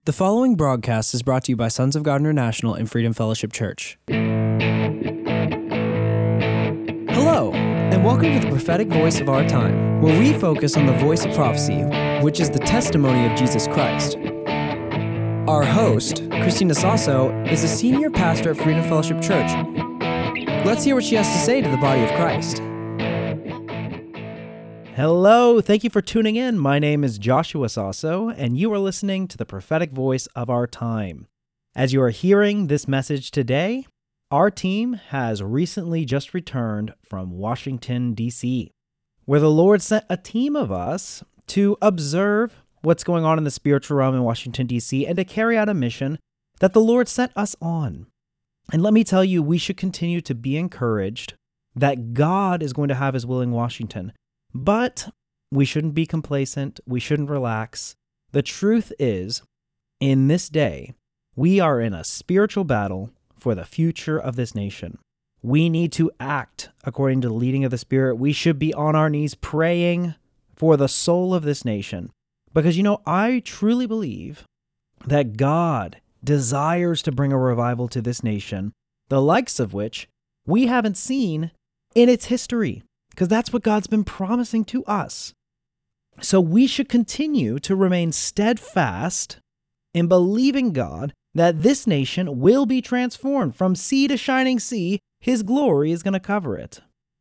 The following broadcast is brought to you by Sons of God International and Freedom Fellowship Church. Hello, and welcome to the prophetic voice of our time, where we focus on the voice of prophecy, which is the testimony of Jesus Christ. Our host, Christina Sasso, is a senior pastor at Freedom Fellowship Church. Let's hear what she has to say to the body of Christ. Hello, thank you for tuning in. My name is Joshua Sasso, and you are listening to the prophetic voice of our time. As you are hearing this message today, our team has recently just returned from Washington, D.C., where the Lord sent a team of us to observe what's going on in the spiritual realm in Washington, D.C., and to carry out a mission that the Lord sent us on. And let me tell you, we should continue to be encouraged that God is going to have His will in Washington. But we shouldn't be complacent. We shouldn't relax. The truth is, in this day, we are in a spiritual battle for the future of this nation. We need to act according to the leading of the Spirit. We should be on our knees praying for the soul of this nation. Because, I truly believe that God desires to bring a revival to this nation, the likes of which we haven't seen in its history. Because that's what God's been promising to us. So we should continue to remain steadfast in believing God that this nation will be transformed from sea to shining sea. His glory is going to cover it.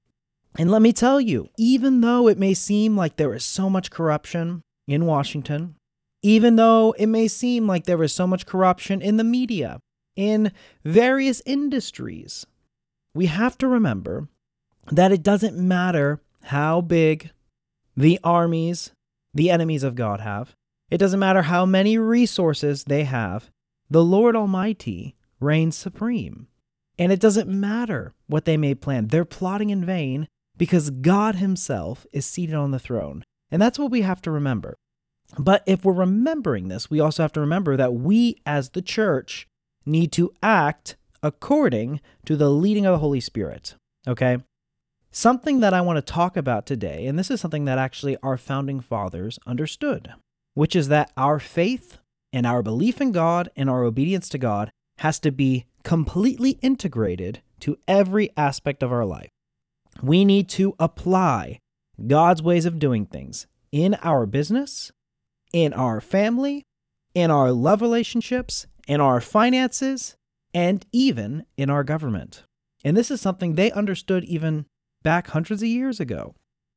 And let me tell you, even though it may seem like there is so much corruption in Washington, even though it may seem like there is so much corruption in the media, in various industries, we have to remember that it doesn't matter how big the armies, the enemies of God have. It doesn't matter how many resources they have. The Lord Almighty reigns supreme. And it doesn't matter what they may plan. They're plotting in vain because God Himself is seated on the throne. And that's what we have to remember. But if we're remembering this, we also have to remember that we as the church need to act according to the leading of the Holy Spirit. Okay? Something that I want to talk about today, and this is something that actually our founding fathers understood, which is that our faith and our belief in God and our obedience to God has to be completely integrated to every aspect of our life. We need to apply God's ways of doing things in our business, in our family, in our love relationships, in our finances, and even in our government. And this is something they understood even back hundreds of years ago.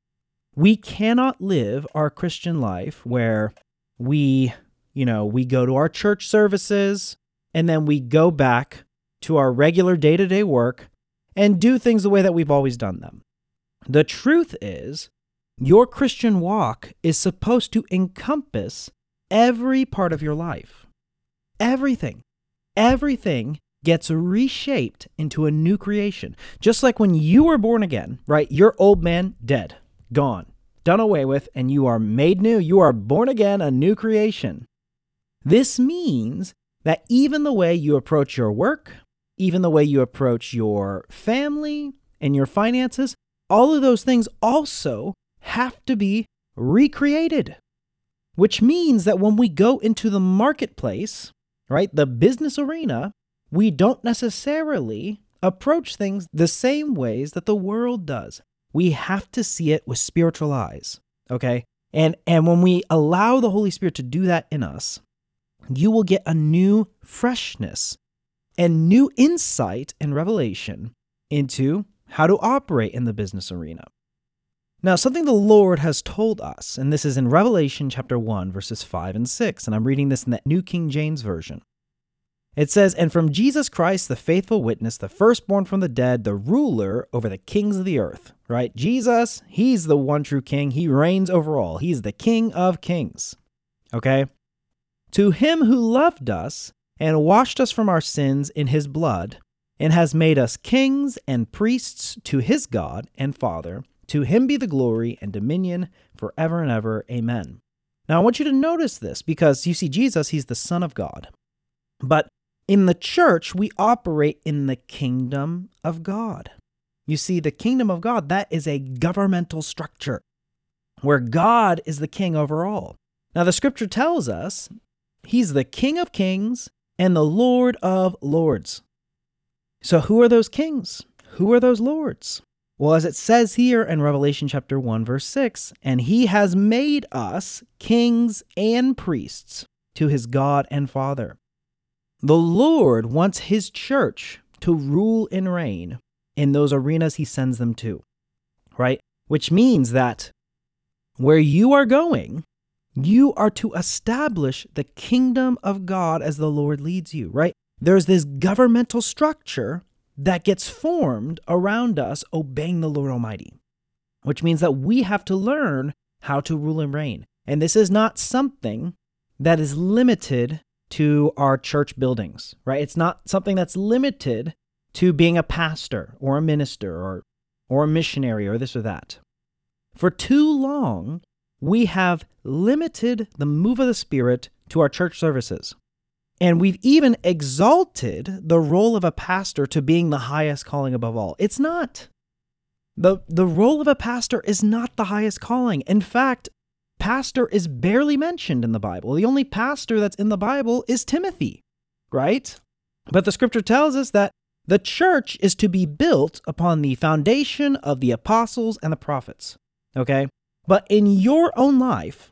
We cannot live our Christian life where we go to our church services and then we go back to our regular day-to-day work and do things the way that we've always done them. The truth is, your Christian walk is supposed to encompass every part of your life. Everything gets reshaped into a new creation. Just like when you were born again, right? Your old man, dead, gone, done away with, and you are made new. You are born again, a new creation. This means that even the way you approach your work, even the way you approach your family and your finances, all of those things also have to be recreated. Which means that when we go into the marketplace, right, the business arena, we don't necessarily approach things the same ways that the world does. We have to see it with spiritual eyes, okay? And when we allow the Holy Spirit to do that in us, you will get a new freshness and new insight and revelation into how to operate in the business arena. Now, something the Lord has told us, and this is in Revelation chapter 1, verses 5 and 6, and I'm reading this in the New King James Version. It says, "And from Jesus Christ, the faithful witness, the firstborn from the dead, the ruler over the kings of the earth," right? Jesus, He's the one true King. He reigns over all. He's the King of kings, okay? "To Him who loved us and washed us from our sins in His blood, and has made us kings and priests to His God and Father, to Him be the glory and dominion forever and ever. Amen." Now, I want you to notice this because you see Jesus, He's the Son of God. But in the church, we operate in the kingdom of God. You see, the kingdom of God, that is a governmental structure where God is the king over all. Now, the scripture tells us He's the King of Kings and the Lord of Lords. So who are those kings? Who are those lords? Well, as it says here in Revelation chapter 1, verse 6, and he has made us kings and priests to his God and Father. The Lord wants his church to rule and reign in those arenas he sends them to, right? Which means that where you are going, you are to establish the kingdom of God as the Lord leads you, right? There's this governmental structure that gets formed around us obeying the Lord Almighty, which means that we have to learn how to rule and reign. And this is not something that is limited to our church buildings, right? It's not something that's limited to being a pastor or a minister or a missionary or this or that. For too long, we have limited the move of the Spirit to our church services. And we've even exalted the role of a pastor to being the highest calling above all. It's not. The role of a pastor is not the highest calling. In fact, pastor is barely mentioned in the Bible. The only pastor that's in the Bible is Timothy, right? But the scripture tells us that the church is to be built upon the foundation of the apostles and the prophets, okay? But in your own life,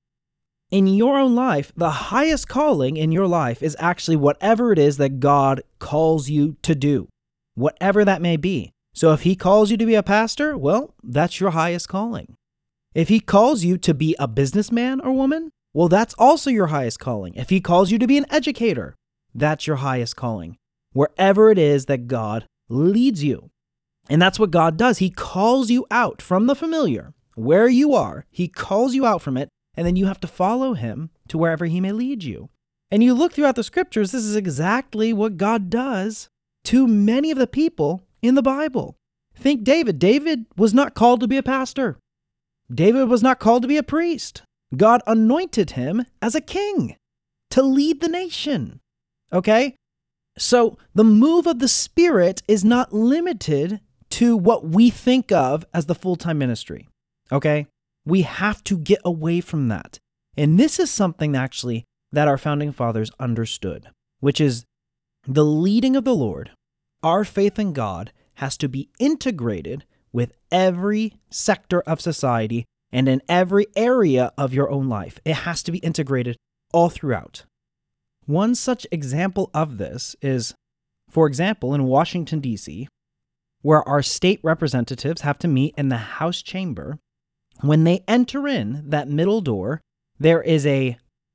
the highest calling in your life is actually whatever it is that God calls you to do, whatever that may be. So if he calls you to be a pastor, well, that's your highest calling. If he calls you to be a businessman or woman, well, that's also your highest calling. If he calls you to be an educator, that's your highest calling, wherever it is that God leads you. And that's what God does. He calls you out from the familiar, where you are. He calls you out from it, and then you have to follow him to wherever he may lead you. And you look throughout the scriptures, this is exactly what God does to many of the people in the Bible. Think David. David was not called to be a pastor. David was not called to be a priest. God anointed him as a king to lead the nation. Okay? So the move of the Spirit is not limited to what we think of as the full-time ministry. Okay? We have to get away from that. And this is something actually that our founding fathers understood, which is the leading of the Lord. Our faith in God has to be integrated with every sector of society and in every area of your own life. It has to be integrated all throughout. One such example of this is, for example, in Washington, D.C., where our state representatives have to meet in the House chamber. When they enter in that middle door, there is a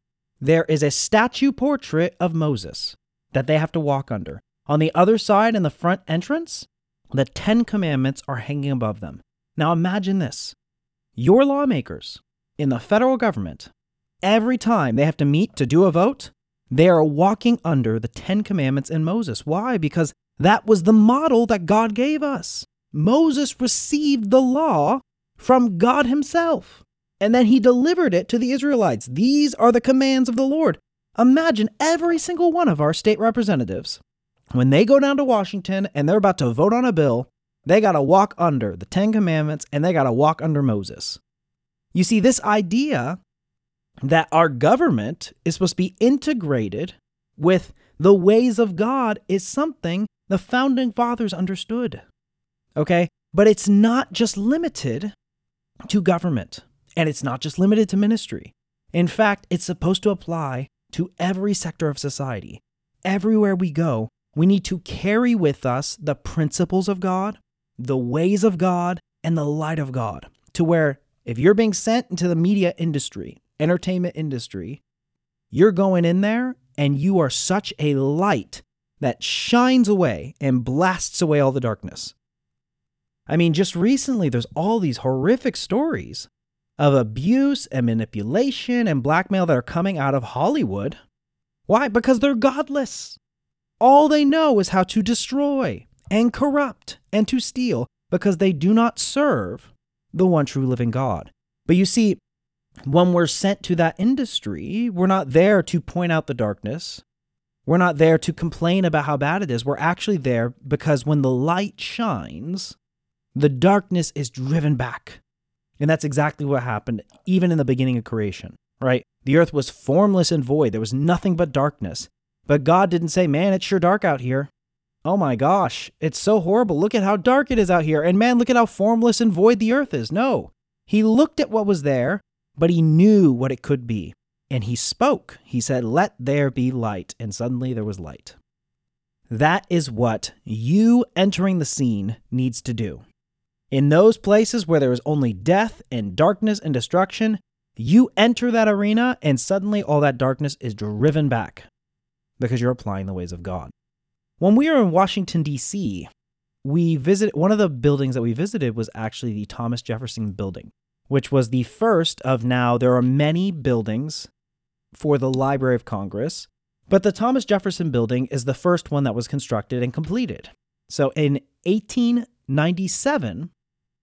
statue portrait of Moses that they have to walk under. On the other side, in the front entrance, the 10 Commandments are hanging above them. Now imagine this. Your lawmakers in the federal government, every time they have to meet to do a vote, they are walking under the 10 Commandments and Moses. Why? Because that was the model that God gave us. Moses received the law from God himself, and then he delivered it to the Israelites. These are the commands of the Lord. Imagine every single one of our state representatives, when they go down to Washington and they're about to vote on a bill, they got to walk under the 10 Commandments and they got to walk under Moses. You see, this idea that our government is supposed to be integrated with the ways of God is something the founding fathers understood. Okay? But it's not just limited to government, and it's not just limited to ministry. In fact, it's supposed to apply to every sector of society. Everywhere we go, we need to carry with us the principles of God, the ways of God, and the light of God, to where if you're being sent into the media industry, entertainment industry, you're going in there and you are such a light that shines away and blasts away all the darkness. I mean, just recently, there's all these horrific stories of abuse and manipulation and blackmail that are coming out of Hollywood. Why? Because they're godless. All they know is how to destroy and corrupt and to steal because they do not serve the one true living God. But you see, when we're sent to that industry, we're not there to point out the darkness. We're not there to complain about how bad it is. We're actually there because when the light shines, the darkness is driven back. And that's exactly what happened even in the beginning of creation, right? The earth was formless and void. There was nothing but darkness. But God didn't say, man, it's sure dark out here. Oh my gosh, it's so horrible. Look at how dark it is out here. And man, look at how formless and void the earth is. No, he looked at what was there, but he knew what it could be. And he spoke. He said, let there be light. And suddenly there was light. That is what you entering the scene needs to do. In those places where there is only death and darkness and destruction, you enter that arena and suddenly all that darkness is driven back because you're applying the ways of God. When we were in Washington, D.C., one of the buildings that we visited was actually the Thomas Jefferson Building, which was the first of now, there are many buildings for the Library of Congress, but the Thomas Jefferson Building is the first one that was constructed and completed. So in 1897,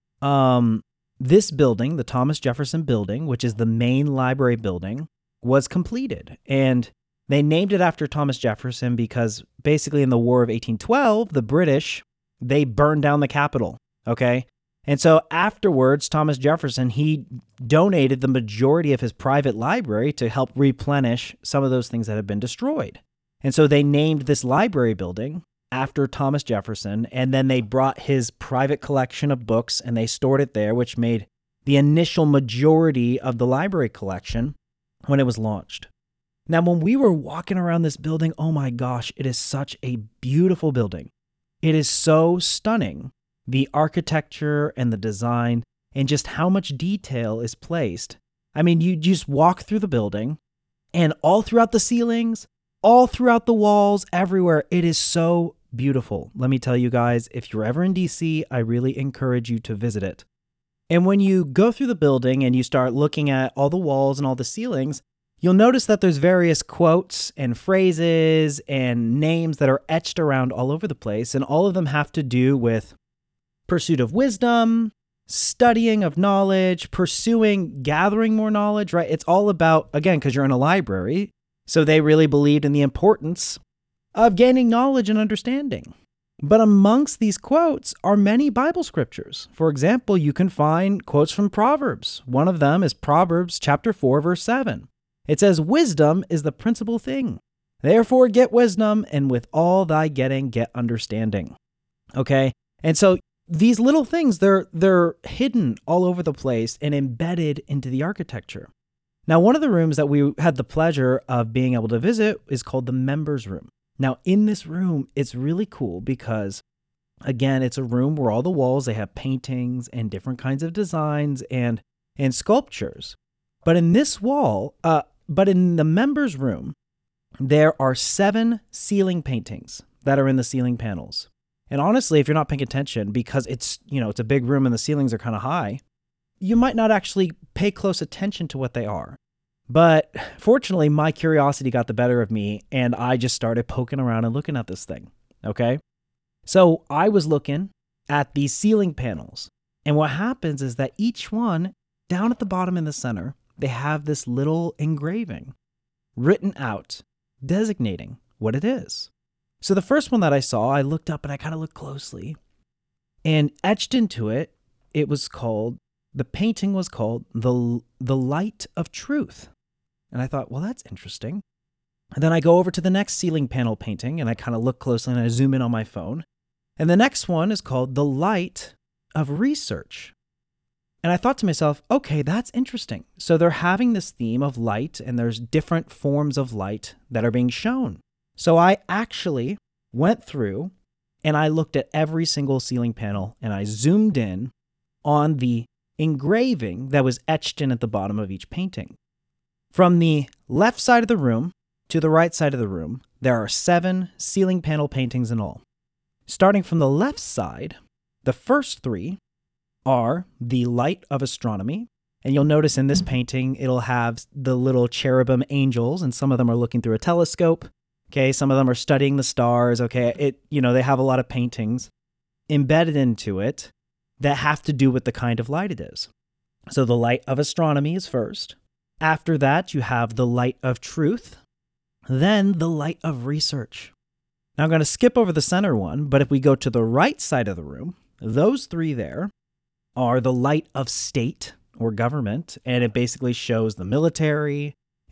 this building, the Thomas Jefferson Building, which is the main library building, was completed. And they named it after Thomas Jefferson because basically in the War of 1812, the British, they burned down the Capitol, okay? And so afterwards, Thomas Jefferson, he donated the majority of his private library to help replenish some of those things that had been destroyed. And so they named this library building after Thomas Jefferson, and then they brought his private collection of books and they stored it there, which made the initial majority of the library collection when it was launched. Now, when we were walking around this building, oh my gosh, it is such a beautiful building. It is so stunning. The architecture and the design and just how much detail is placed. I mean, you just walk through the building and all throughout the ceilings, all throughout the walls, everywhere, it is so beautiful. Let me tell you guys, if you're ever in DC, I really encourage you to visit it. And when you go through the building and you start looking at all the walls and all the ceilings, you'll notice that there's various quotes and phrases and names that are etched around all over the place, and all of them have to do with pursuit of wisdom, studying of knowledge, gathering more knowledge, right? It's all about, again, because you're in a library, so they really believed in the importance of gaining knowledge and understanding. But amongst these quotes are many Bible scriptures. For example, you can find quotes from Proverbs. One of them is Proverbs chapter 4, verse 7. It says, wisdom is the principal thing. Therefore get wisdom, and with all thy getting, get understanding. Okay? And so these little things, they're hidden all over the place and embedded into the architecture. Now, one of the rooms that we had the pleasure of being able to visit is called the members room. Now, in this room, it's really cool because, again, it's a room where all the walls, they have paintings and different kinds of designs and sculptures. But in this but in the members room, there are 7 ceiling paintings that are in the ceiling panels. And honestly, if you're not paying attention, because it's a big room and the ceilings are kind of high, you might not actually pay close attention to what they are. But fortunately, my curiosity got the better of me, and I just started poking around and looking at this thing, okay? So I was looking at these ceiling panels, and what happens is that each one, down at the bottom in the center, they have this little engraving written out, designating what it is. So the first one that I saw, I looked up and I kind of looked closely, and etched into it, the painting was called The Light of Truth. And I thought, well, that's interesting. And then I go over to the next ceiling panel painting and I kind of look closely and I zoom in on my phone. And the next one is called The Light of Research. And I thought to myself, okay, that's interesting. So they're having this theme of light and there's different forms of light that are being shown. So I actually went through and I looked at every single ceiling panel and I zoomed in on the engraving that was etched in at the bottom of each painting. From the left side of the room to the right side of the room, there are 7 ceiling panel paintings in all. Starting from the left side, the first 3 are The Light of Astronomy. And you'll notice in this painting, it'll have the little cherubim angels, and some of them are looking through a telescope. Okay, some of them are studying the stars. Okay, they have a lot of paintings embedded into it that have to do with the kind of light it is. So the light of astronomy is first. After that, you have the light of truth, then the light of research. Now I'm going to skip over the center one, but if we go to the right side of the room, those 3 there are the light of state or government, and it basically shows the military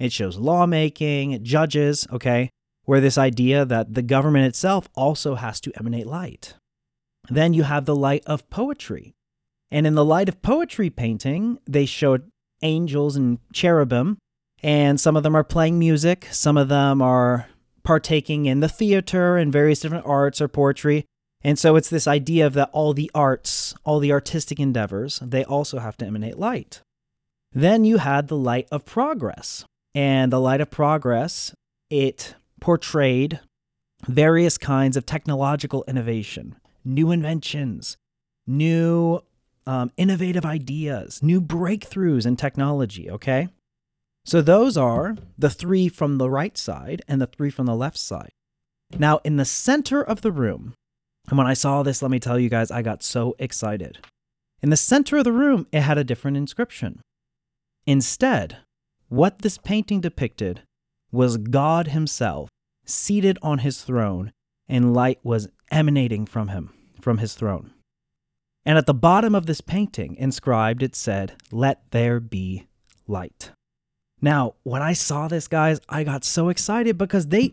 It shows lawmaking, judges, okay, where this idea that the government itself also has to emanate light. Then you have the light of poetry. And in the light of poetry painting, they showed angels and cherubim, and some of them are playing music, some of them are partaking in the theater and various different arts or poetry. And so it's this idea of that all the arts, all the artistic endeavors, they also have to emanate light. Then you had the light of progress. And the light of progress, it portrayed various kinds of technological innovation, new inventions, new innovative ideas, new breakthroughs in technology, okay? So those are the three from the right side and the three from the left side. Now, in the center of the room, and when I saw this, let me tell you guys, I got so excited. In the center of the room, it had a different inscription. Instead, what this painting depicted was God himself seated on his throne, and light was emanating from him, from his throne. And at the bottom of this painting, inscribed, it said, "Let there be light." Now, when I saw this, guys, I got so excited because they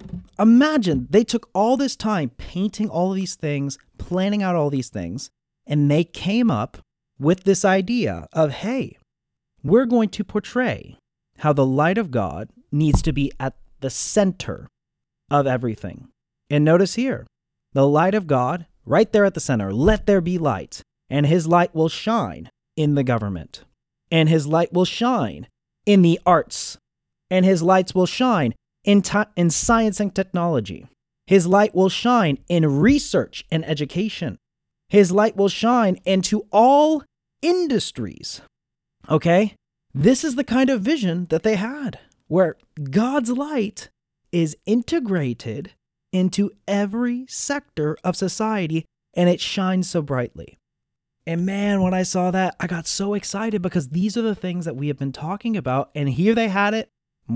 took all this time painting all of these things, planning out all these things, and they came up with this idea of, hey, we're going to portray how the light of God needs to be at the center of everything. And notice here, the light of God, right there at the center, let there be light, and his light will shine in the government, and his light will shine in the arts, and his lights will shine in science and technology. His light will shine in research and education. His light will shine into all industries. Okay? This is the kind of vision that they had, where God's light is integrated into every sector of society, and it shines so brightly. And man, when I saw that, I got so excited because these are the things that we have been talking about. And here they had it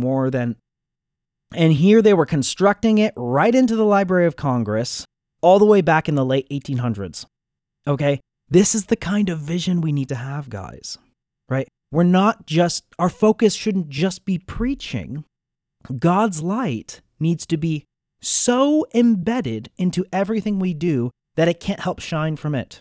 and here they were constructing it right into the Library of Congress all the way back in the late 1800s. Okay, this is the kind of vision we need to have, guys, right? Our focus shouldn't just be preaching. God's light needs to be so embedded into everything we do that it can't help shine from it.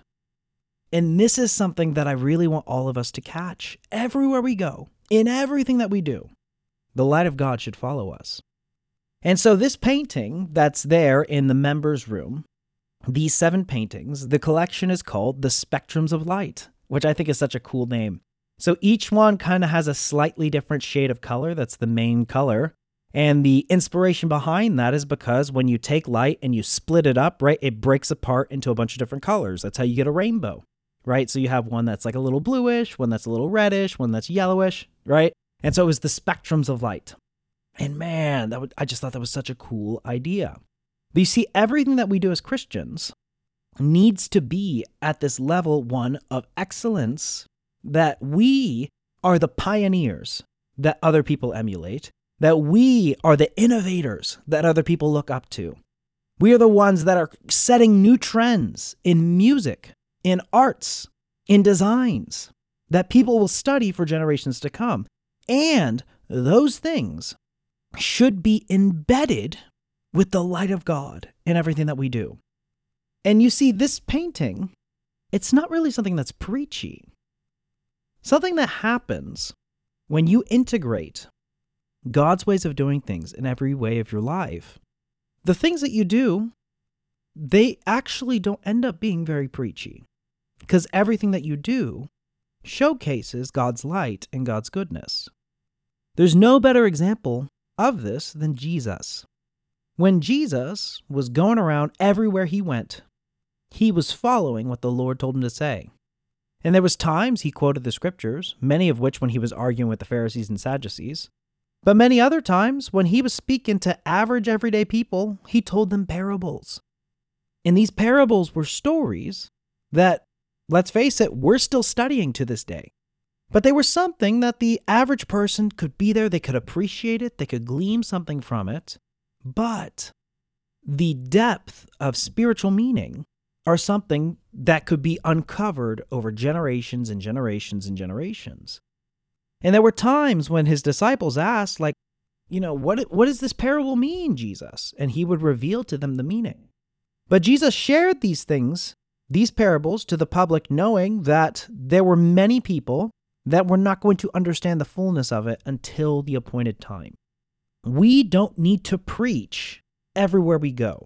And this is something that I really want all of us to catch. Everywhere we go, in everything that we do, the light of God should follow us. And so this painting that's there in the members' room, these 7 paintings, the collection is called The Spectrums of Light, which I think is such a cool name. So each one kind of has a slightly different shade of color. That's the main color. And the inspiration behind that is because when you take light and you split it up, right, it breaks apart into a bunch of different colors. That's how you get a rainbow. Right? So you have one that's like a little bluish, one that's a little reddish, one that's yellowish, right? And so it was the spectrums of light. And man, I just thought that was such a cool idea. But you see, everything that we do as Christians needs to be at this level one of excellence, that we are the pioneers that other people emulate, that we are the innovators that other people look up to. We are the ones that are setting new trends in music, in arts, in designs, that people will study for generations to come. And those things should be embedded with the light of God in everything that we do. And you see, this painting, it's not really something that's preachy. Something that happens when you integrate God's ways of doing things in every way of your life. The things that you do, they actually don't end up being very preachy, because everything that you do showcases God's light and God's goodness. There's no better example of this than Jesus. When Jesus was going around everywhere he went, he was following what the Lord told him to say. And there was times he quoted the scriptures, many of which when he was arguing with the Pharisees and Sadducees. But many other times when he was speaking to average everyday people, he told them parables. And these parables were stories that, let's face it, we're still studying to this day. But they were something that the average person could be there, they could appreciate it, they could glean something from it. But the depth of spiritual meaning are something that could be uncovered over generations and generations and generations. And there were times when his disciples asked, like, what does this parable mean, Jesus? And he would reveal to them the meaning. But Jesus shared these things, these parables, to the public, knowing that there were many people that were not going to understand the fullness of it until the appointed time. We don't need to preach everywhere we go,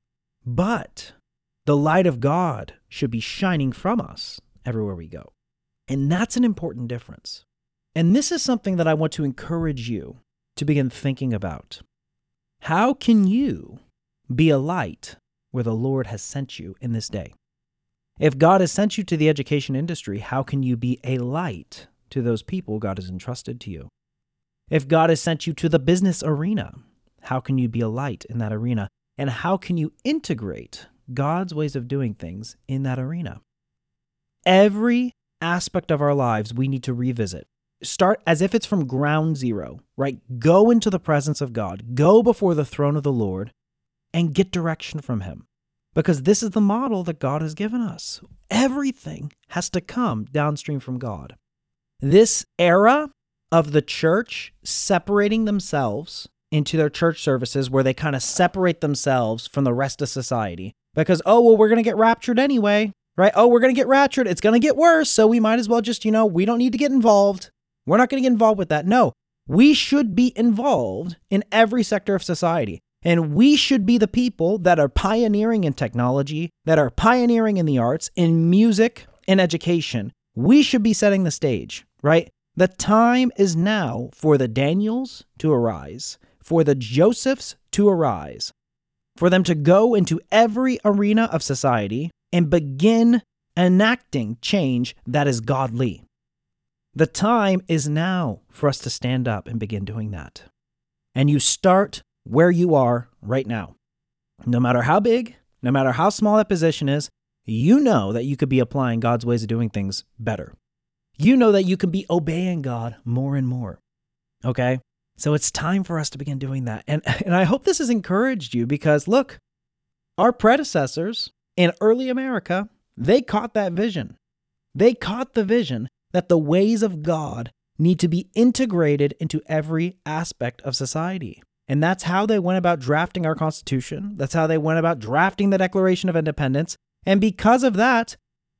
but the light of God should be shining from us everywhere we go. And that's an important difference. And this is something that I want to encourage you to begin thinking about. How can you be a light where the Lord has sent you in this day? If God has sent you to the education industry, how can you be a light to those people God has entrusted to you? If God has sent you to the business arena, how can you be a light in that arena? And how can you integrate God's ways of doing things in that arena? Every aspect of our lives we need to revisit. Start as if it's from ground zero, right? Go into the presence of God. Go before the throne of the Lord and get direction from Him. Because this is the model that God has given us. Everything has to come downstream from God. This era of the church separating themselves into their church services, where they kind of separate themselves from the rest of society because, we're going to get raptured anyway, right? We're going to get raptured. It's going to get worse. So we might as well just, we don't need to get involved. We're not going to get involved with that. No, we should be involved in every sector of society. And we should be the people that are pioneering in technology, that are pioneering in the arts, in music, in education. We should be setting the stage, right? The time is now for the Daniels to arise, for the Josephs to arise, for them to go into every arena of society and begin enacting change that is godly. The time is now for us to stand up and begin doing that. And you start where you are right now. No matter how big, no matter how small that position is, you know that you could be applying God's ways of doing things better. You know that you can be obeying God more and more. Okay? So it's time for us to begin doing that. And I hope this has encouraged you because, look, our predecessors in early America, they caught that vision. They caught the vision that the ways of God need to be integrated into every aspect of society. And that's how they went about drafting our Constitution. That's how they went about drafting the Declaration of Independence. And because of that,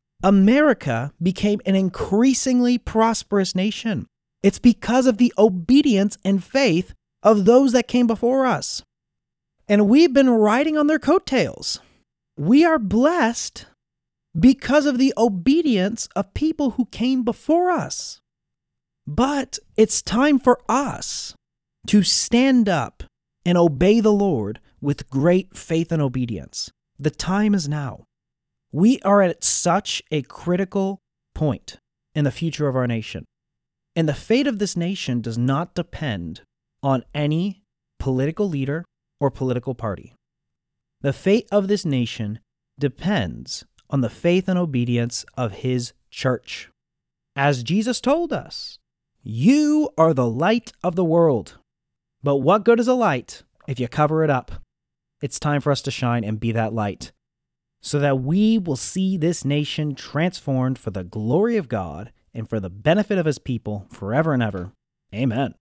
America became an increasingly prosperous nation. It's because of the obedience and faith of those that came before us. And we've been riding on their coattails. We are blessed because of the obedience of people who came before us. But it's time for us to stand up and obey the Lord with great faith and obedience. The time is now. We are at such a critical point in the future of our nation. And the fate of this nation does not depend on any political leader or political party. The fate of this nation depends on the faith and obedience of His church. As Jesus told us, you are the light of the world. But what good is a light if you cover it up? It's time for us to shine and be that light so that we will see this nation transformed for the glory of God and for the benefit of His people forever and ever. Amen.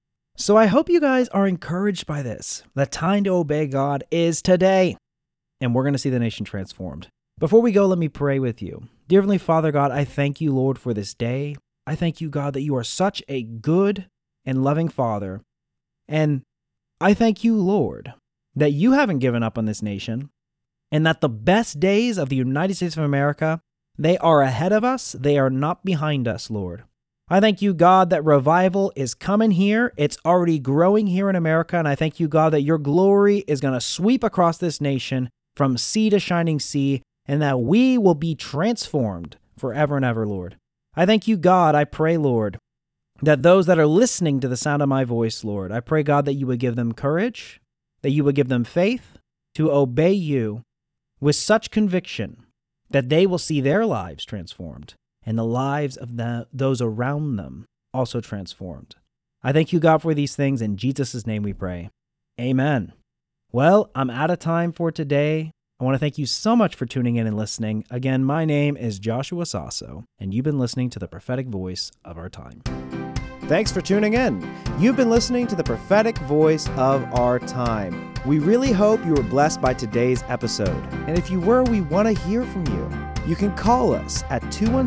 So I hope you guys are encouraged by this. The time to obey God is today, and we're going to see the nation transformed. Before we go, let me pray with you. Dear Heavenly Father, God, I thank you, Lord, for this day. I thank you, God, that you are such a good and loving Father. And I thank you, Lord, that you haven't given up on this nation and that the best days of the United States of America, they are ahead of us. They are not behind us, Lord. I thank you, God, that revival is coming here. It's already growing here in America. And I thank you, God, that your glory is going to sweep across this nation from sea to shining sea, and that we will be transformed forever and ever, Lord. I thank you, God. I pray, Lord, that those that are listening to the sound of my voice, Lord, I pray, God, that you would give them courage, that you would give them faith to obey you with such conviction that they will see their lives transformed and the lives of those around them also transformed. I thank you, God, for these things. In Jesus' name we pray. Amen. Well, I'm out of time for today. I want to thank you so much for tuning in and listening. Again, my name is Joshua Sasso, and you've been listening to the prophetic voice of our time. Thanks for tuning in. You've been listening to the prophetic voice of our time. We really hope you were blessed by today's episode. And if you were, we want to hear from you. You can call us at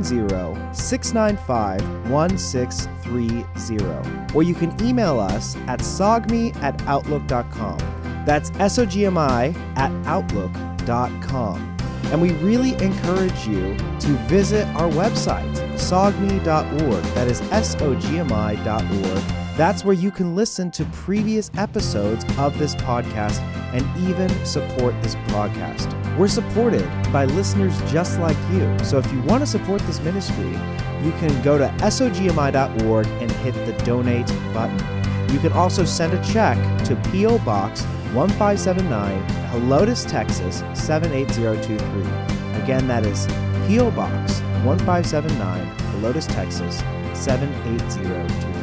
210-695-1630, or you can email us at sogmi@outlook.com. That's SOGMI@outlook.com. And we really encourage you to visit our website, sogmi.org. That is SOGMI.org. That's where you can listen to previous episodes of this podcast and even support this broadcast. We're supported by listeners just like you. So if you want to support this ministry, you can go to SOGMI.org and hit the donate button. You can also send a check to P.O. Box 1579, Helotes, Texas 78023. Again, that is P.O. Box 1579, Helotes, Texas 78023.